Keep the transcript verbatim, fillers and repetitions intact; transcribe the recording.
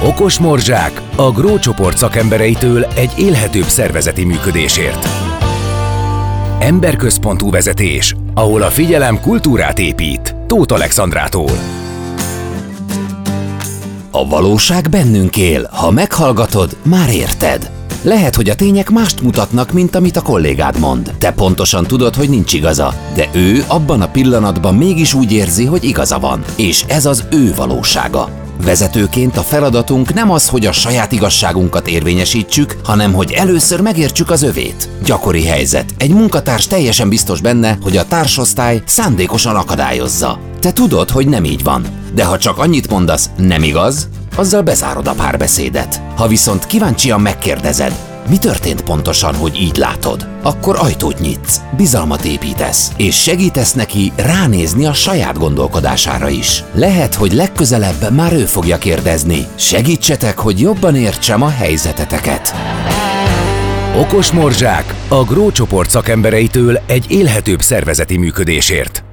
Okos morzsák a Grow csoport szakembereitől egy élhetőbb szervezeti működésért. Emberközpontú vezetés, ahol a figyelem kultúrát épít. Tóth Alexandrától. A valóság bennünk él, ha meghallgatod, már érted. Lehet, hogy a tények mást mutatnak, mint amit a kollégád mond. Te pontosan tudod, hogy nincs igaza, de ő abban a pillanatban mégis úgy érzi, hogy igaza van. És ez az ő valósága. Vezetőként a feladatunk nem az, hogy a saját igazságunkat érvényesítsük, hanem hogy először megértsük az övét. Gyakori helyzet. Egy munkatárs teljesen biztos benne, hogy a társosztály szándékosan akadályozza. Te tudod, hogy nem így van. De ha csak annyit mondasz, nem igaz, azzal bezárod a párbeszédet. Ha viszont kíváncsian megkérdezed, mi történt pontosan, hogy így látod, akkor ajtót nyitsz, bizalmat építesz, és segítesz neki ránézni a saját gondolkodására is. Lehet, hogy legközelebb már ő fogja kérdezni. Segítsetek, hogy jobban értsem a helyzeteteket. Okos morzsák a Grow csoport szakembereitől egy élhetőbb szervezeti működésért.